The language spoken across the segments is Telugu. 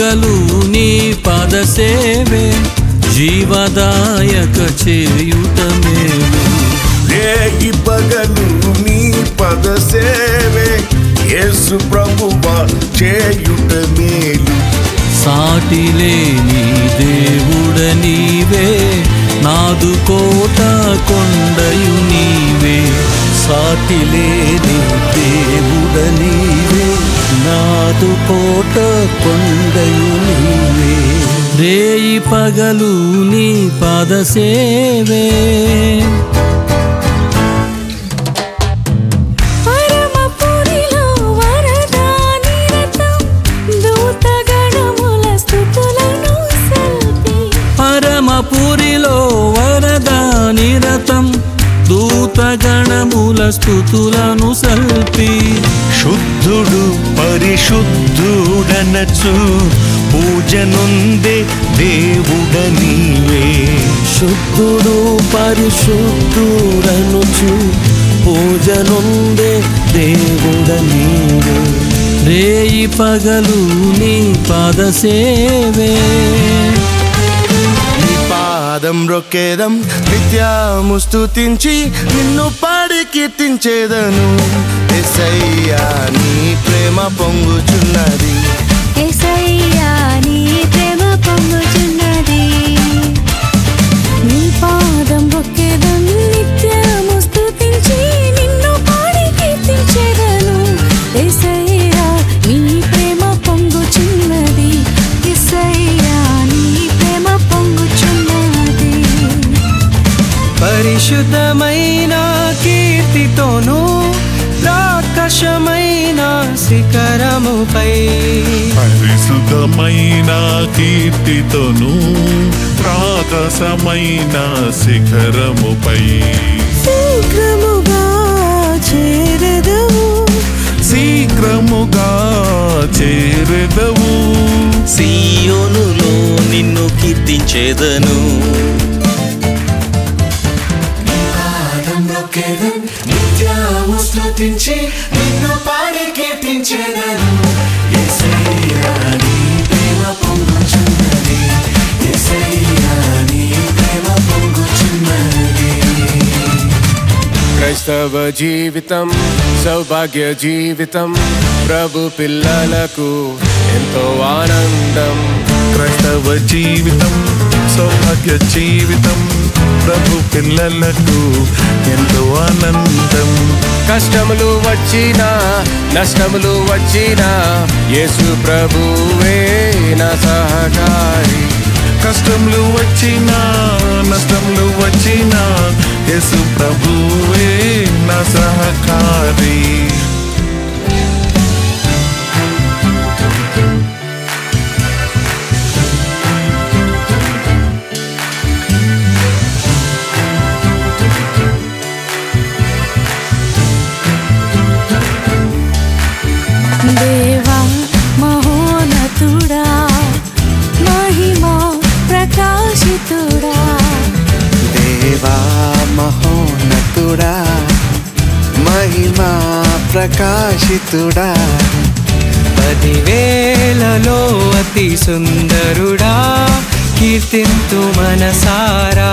పగలు నీ పద సేవే జీవదాయక చేయుట మేలు. రేయి పగలు నీ పద సేవే యేసు ప్రభువా చేయుట మేలు. సాటి లేని దేవుడ నీవే నాదు కోట కొండయు నీవే. సాటి లేని దేవుడ నీవే నాదు కోట కొండయు నీవే. రేయి పగలు నీ పద సేవే పరమపురిలో వరదా నిరతం దూతగణముల స్తుతులను సల్పి. శుద్ధుడు పరిశుద్ధుడనచు పూజనుందే దేవుడ నీవే. శుద్ధుడు పరిశుద్ధుడనుచు పూజనుందే దేవుడ నీవే. రేయి పగలు నీ పద సేవే పాదం రొక్కేదం నిత్యము స్తుతించి నిన్ను పాడి కీర్తించేదను. యేసయ్యా నీ ప్రేమ పొంగుచున్నది. యేసయ్యా నీ ప్రేమ పొంగుచున్నది. నీ పాదం రొక్కేదం నిత్యము స్తుతించి నిన్ను పాడి కీర్తించేదను. యేసయ్యా నీ ప్రేమ పొంగుచున్నది. యేసయ్యా నీ ప్రేమ పొంగుచున్నది. పరిశుద్ధమైన కీర్తితోను రాకశమైన శిఖరముపై. పరిశుద్ధమైన కీర్తితోను ప్రాకాశమైన శిఖరముపై. శీఘ్రముగా చేరెదవు శీఘ్రముగా చేరెదవు. సీయోనులో నిన్ను కీర్తించేదను. నిత్యము స్తుతించి నిన్ను పాడి కీర్తించేదను. యేసయ్యా నీ ప్రేమ పొంగుచున్నది. యేసయ్యా నీ ప్రేమ పొంగుచున్నది. క్రైస్తవ జీవితం సౌభాగ్య జీవితం, ప్రభు పిల్లలకు ఎంతో ఆనందం. క్రైస్తవ జీవితం సౌభాగ్య జీవితం, ప్రభు పిల్లలకు ఎంతో ఆనందం. కష్టములు వచ్చినా నష్టములు వచ్చినా యేసు ప్రభువే నా సహకారి. కష్టములు వచ్చినా నష్టములు వచ్చినా యేసు ప్రభువే నా సహకారి. దేవా మహోన్నతుడా మహిమా ప్రకాశితుడా. దేవా మహోన్నతుడా మహిమా ప్రకాశితుడా. 10,000లో అతి సుందరుడా కీర్తింతు మనసారా.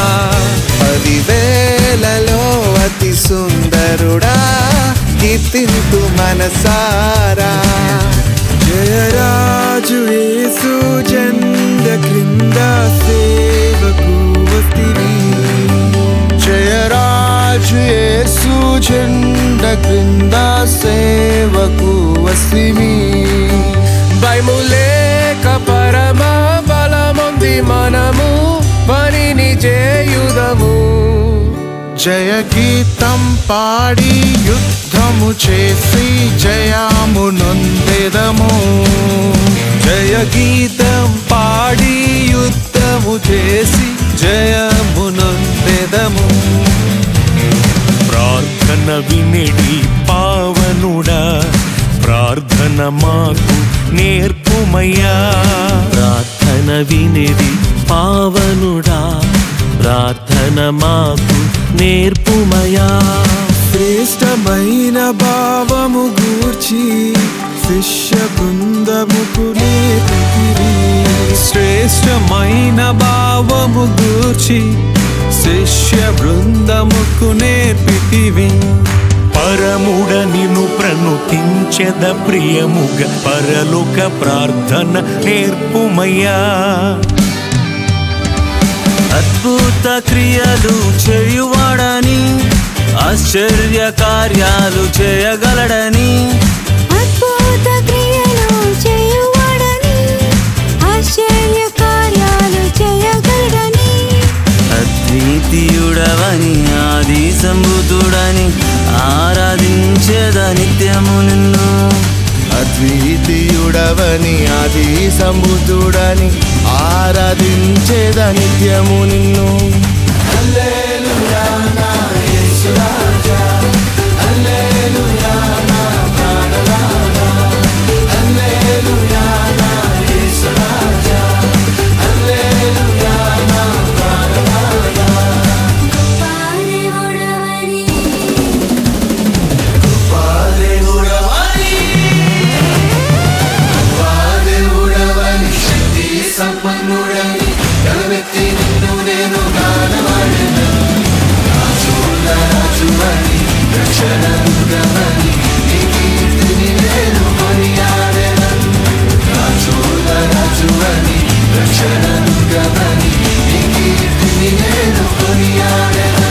10,000లో అతి సుందరుడా కీర్తింతు మనసారా. జయరాజు యేసు జెండ క్రింద సేవకు వస్తివి. జయరాజు యేసు జెండ క్రింద సేవకు వస్తివి. భయము లేక పరమ బలముంది మనము పనిని చేయుదము. జయ గీతం పాడి యుద్ధము చేసి జయము నొందెదము. జయ గీతం పాడి యుద్ధము చేసి జయము నొందెదము. ప్రార్థన వినిడి పావనుడా, ప్రార్థన మాకు నేర్పుమయ్యా. ప్రార్థన వినిది పావనుడా, ప్రార్థన మాకు నేర్పుమయా. శ్రేష్టమైన భావము గూర్చి శిష్య బృందముకు నేర్పితివి. శ్రేష్టమైన భావము గూర్చి శిష్య బృందముకు నేర్పితివి. పరముడ నిను ప్రణుతించెద ప్రియముగ పరలోక ప్రార్థన నేర్పుమయ్యా. అద్భుత క్రియలు చేయువాడని ఆశ్చర్య కార్యాలు చేయగలడని. అద్భుత క్రియలు చేయువాడని ఆశ్చర్య కార్యాలు చేయగలడని. అద్వితీయుడవని ఆది సంభూతుడని ఆరాధించేద నిత్యము నిన్ను. అద్వితీయుడవని ఆది సంబుద్ధుడని ఆరాధించేద నిత్యము నిన్ను. హల్లెలూయా నా యేసు రాజా, హల్లెలూయా నా ప్రాణనాథా, హల్లెలూయా నా యేసు రాజా, హల్లెలూయా నా ప్రాణనాథా. పారేవుడవని పాదేవుడవని శక్తి సంపన్నుడని గలవెత్తి నిన్ను నేను గానవాడెను. రాజుల రాజువని రక్షణ దుర్గమని నీ కీర్తిని నేను కొనియాడెను. రాజుల రాజువని రక్షణ దుర్గమని నీ కీర్తిని నేను కొనియాడెను.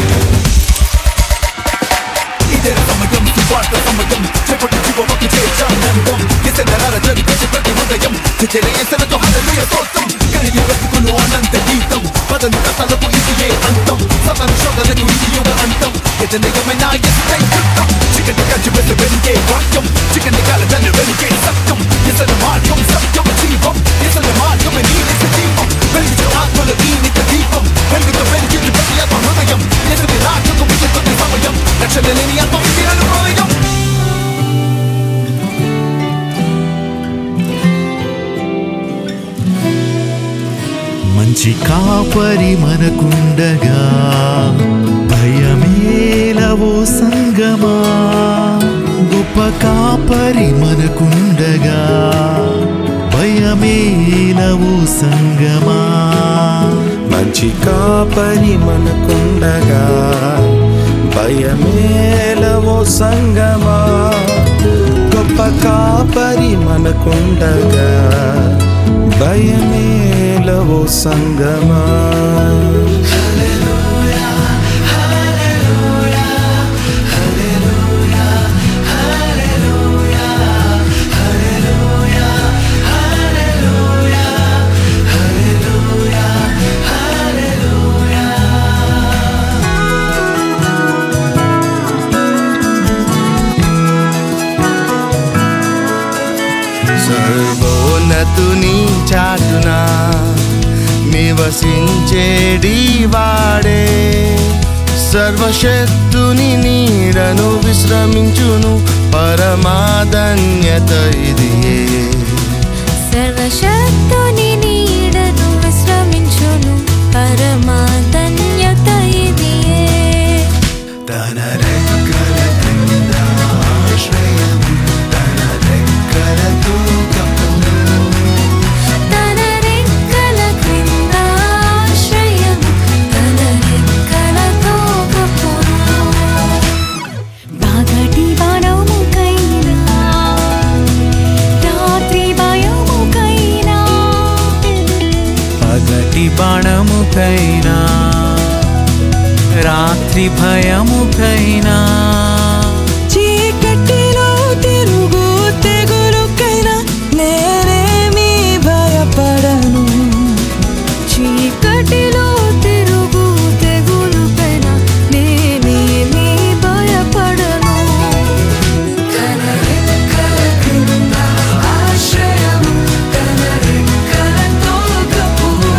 ఇదే సమయం సువార్త సమయం చేపట్టి జీవముకి చేర్చానందం ఎసెనరాల జరిగేసి ప్రతి హృదయం చెలయేసలతో హల్లెలూయా స్తోత్రం కలిగి బ్రతుకును అనంత గీతం పదంత తలకు ఇదియే అంతం సతన శోధనకు ఇదియుగ అంతం ఎదనగమైన ఎస్ఐ యుద్ధం చికటి కంచి వెళ్ళు వెలిగే వాక్యం చికటి కాలదన్ను వెలిగే సత్యం ఎసల మార్గం సత్యం జీవం ఎసల మార్గమే నీ నిత్య జీవం వెలిగించు ఆత్మల ఈ నిత్య దీపం వెలుగుతో వెలిగించు ప్రతి ఆత్మ హృదయం ఎసలి రాకకు మిగిలిన సమయం రక్షణ లేని ఆత్మ మిగిలిన హృదయం. మంచి కాపరి మనకుండగా భయమేలవో సంగమా. గొప్ప కాపరి మనకుండగా భయమేలవో సంగమా. మంచి కాపరి మనకుండగా భయమేలవో సంగమా. గొప్ప కాపరి మనకుండగా భయమేలవో సంగమా. సర్వోన్నతుని చాటున నివసించేడి వాడే సర్వశక్తుని నీడను విశ్రమించును పరమాధన్యత ఇదియే. సర్వశక్తుని నీడను విశ్రమించును పరమాధన్యత ఇదియే. తన రెక్కల క్రింద ఆశ్రయం, తన రెక్కలతో కప్పును. తన రెక్కల క్రింద ఆశ్రయం, తన రెక్కలతో కప్పును. పగటి బాణముకైనా రాత్రి భయముకైనా, పగటి బాణముకైనా రాత్రి భయముకైనా, చీకటిలో తిరుగు తెగులుకైనా నేనేమీ భయపడను. చీకటిలో తిరుగు తెగులుకైనా నేనేమీ భయపడను. తన రెక్కల క్రింద ఆశ్రయం, తన రెక్కలతో కప్పును.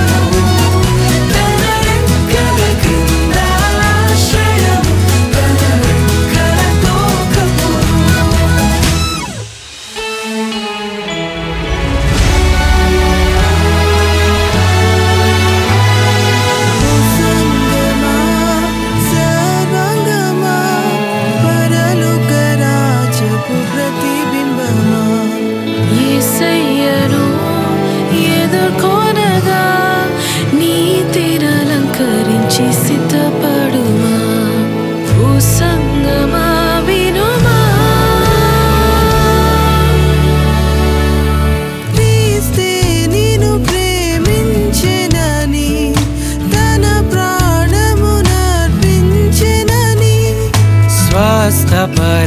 తన రెక్కల క్రింద ఆశ్రయం, తన రెక్కల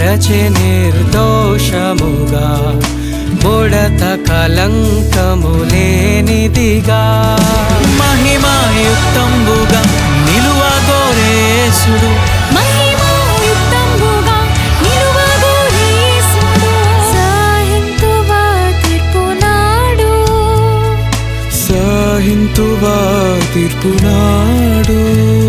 మరచె నిర్దోషముగా బుడత కలంకము లేనిదిగా మహిమాయుక్తంబుగా నిలువగోరేసుడు మహిమాయుక్తంబుగా నిలువగోరేసుడు సహింతువా తీర్పునాడు సహింతువా తీర్పునాడు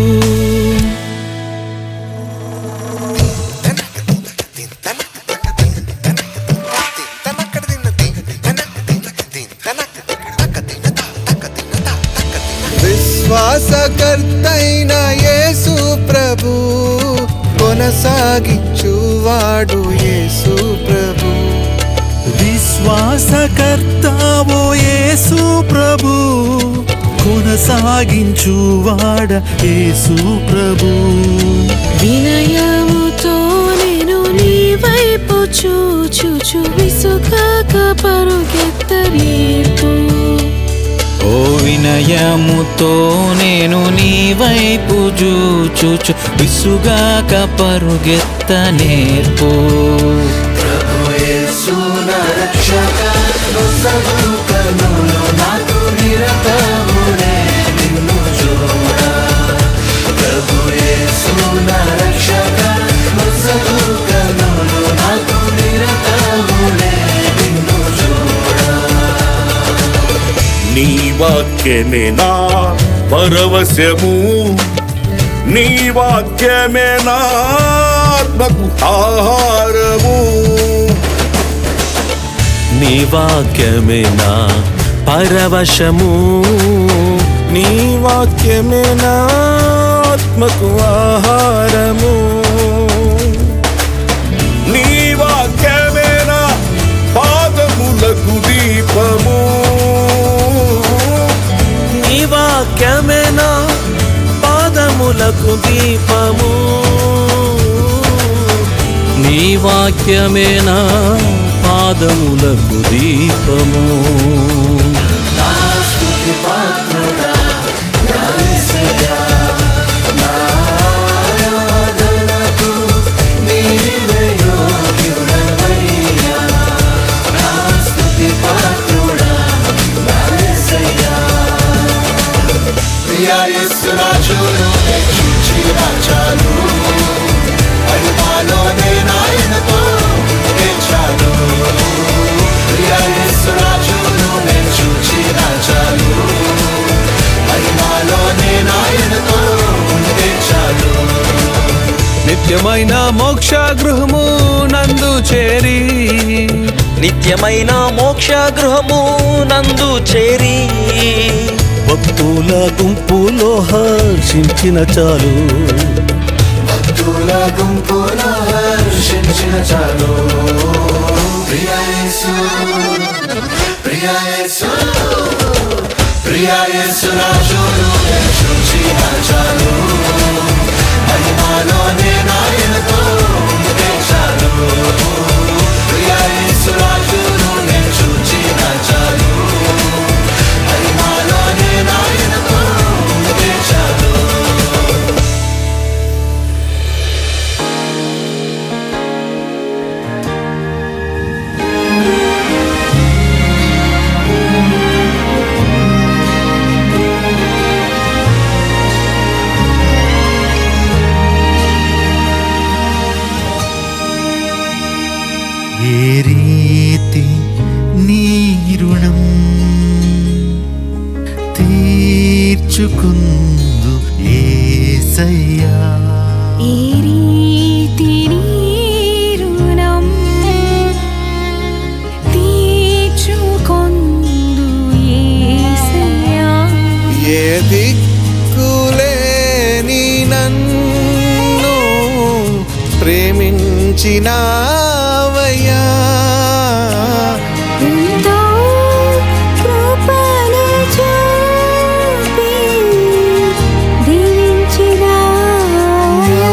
విశ్వాసకర్తైన యేసు ప్రభు కొనసాగించువాడు యేసు ప్రభు విశ్వాసకర్తావో యేసు ప్రభు కొనసాగించువాడ యేసు ప్రభు వినయముతో నేను నీ వైపు చూచు విసుగాక పరుగెత్తనేర్పు ఓ వినయముతో నేను నీ వైపు చూచు విసుగాక పరుగెత్త నేర్పు ప్రభు యేసు నా రక్షక నొసగు కనులు నాకు నిరతమునే నిన్ను చూడ ప్రభు యేసు నా రక్షక నొసగు కనులు నాకు నిరతమునే నిన్ను చూడ నీ వాక్యమే నా పరవశము నీ వాక్యమే నా ఆత్మకు ఆహారము నీ వాక్యమే నా పరవశము నీ వాక్యమే నా ఆత్మకు ఆహారము నీ వాక్యమే నా పాదములకు దీపము నీ వాక్యమే నా పాదములకు దీపము నీ వాక్యమే నా పాదములకు దీపము నిత్యమైన మోక్ష గృహము నందు చేరి నిత్యమైన మోక్ష గృహము నందు చేరి భక్తుల గుంపులో హర్షించిన చాలు భక్తుల గుంపులో హర్షించిన చాలు ప్రియా యేసు ప్రియా యేసు ప్రియా యేసు రాజును చూచిన చాలు మహిమలోనే నాయనతో ఉంటే చాలు ప్రియా యేసు రాజును చూచిన చాలు మహిమలోనే నాయనతో ఉంటే చాలు ఏ రీతి నీ రుణం తీర్చుకుందు యేసయ్యా ఏ రీతి నీ రుణం తీర్చుకొందు యేసయ్యా ఏ దిక్కులేని నన్ను ప్రేమించినావయ్యా ఎంతో కృపను చూపి దీవించినావయ్యా.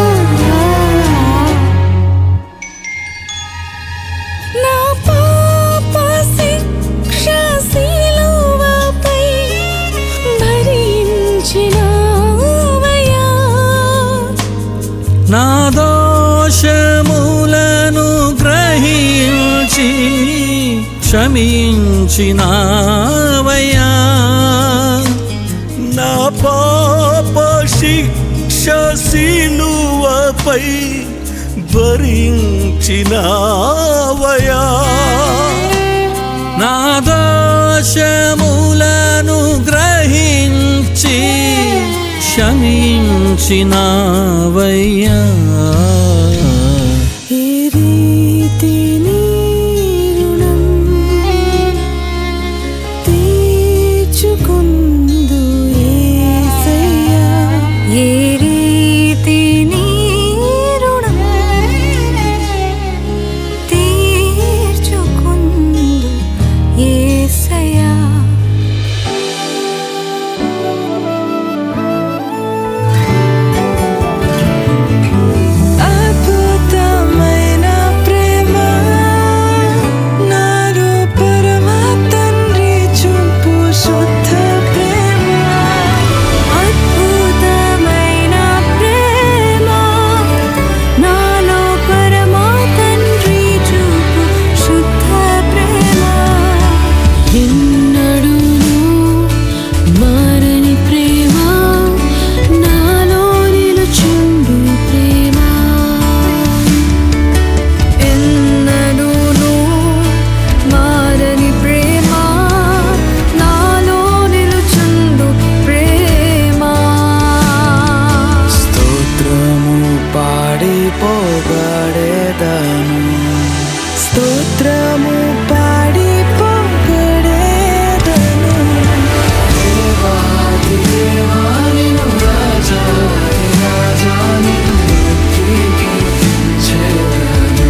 నా పాప శిక్ష శిలువపై భరించినావయ్యా. నా దోషములను భరించి క్షమించినావయ్యా. నా పాప శిక్ష సిలువపై భరించినావయ్యా. నా దోషములను గ్రహించి క్షమించినావయ్యా. ఏ రీతి నీ రుణం తీర్చుకుందు యేసయ్యా. ఏ రీతి నీ రుణం తీర్చుకుందు యేసయ్యా. అద్భుతమైన ప్రేమ నాలో పరమ తండ్రి చూపు శుద్ధ ప్రేమ. అద్భుతమైన ప్రేమ నాలో పరమ తండ్రి చూపు శుద్ధ ప్రేమ. ఎన్నడూను మారని ప్రేమ నాలో నిలుచుండు ప్రేమ. ఎన్నడూను మారని ప్రేమ నాలో నిలుచుండు ప్రేమ. స్తోత్రము పాడి పొగడేదను, స్తోత్రము పాడి పొగడేదను. దేవాది దేవా నిన్ను రాజాది రాజా నిన్ను కీర్తించెదను.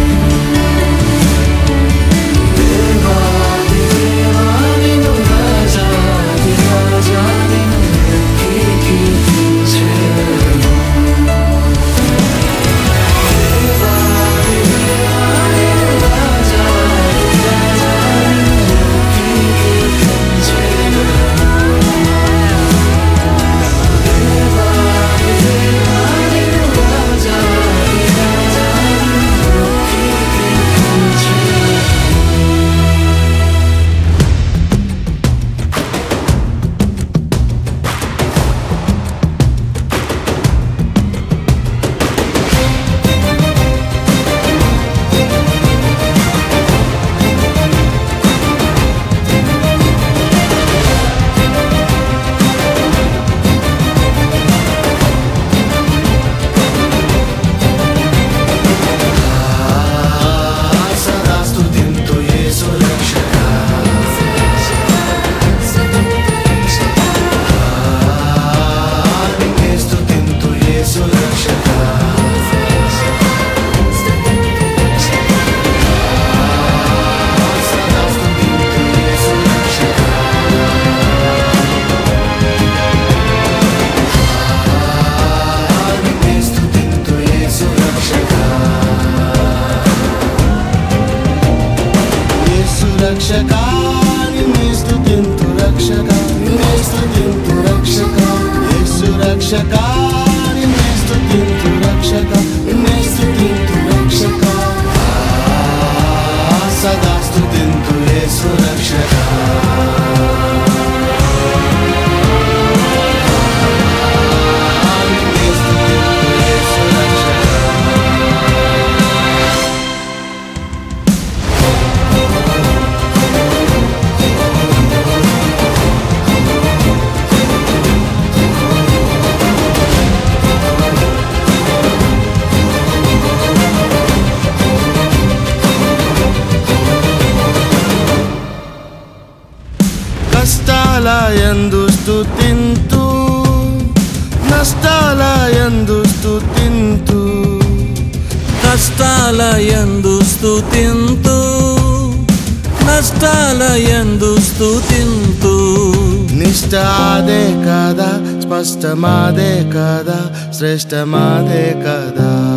దేవాది దేవా నిన్ను రాజాది రాజా నిన్ను కీర్తించెదను. రక్షకా నిన్నే స్తుతింతు రక్షకా నిన్నే స్తుతింతు రక్షకా యేసు రక్షకా నిన్నే స్తుతింతు రక్షకా నిన్నే స్తుతింతు రక్షకా సదా స్తుతింతు యేసు రక్షకా నిన్నే స్తుతింతు యేసు రక్షకా. కష్టాలయందు స్తుతింతు నష్టాలయందు స్తుతింతు కష్టాలయందు స్తుతింతు నష్టాలయందు స్తుతింతు. నిష్ట అదే కదా స్పష్టమాదే కదా శ్రేష్టమాదే కదా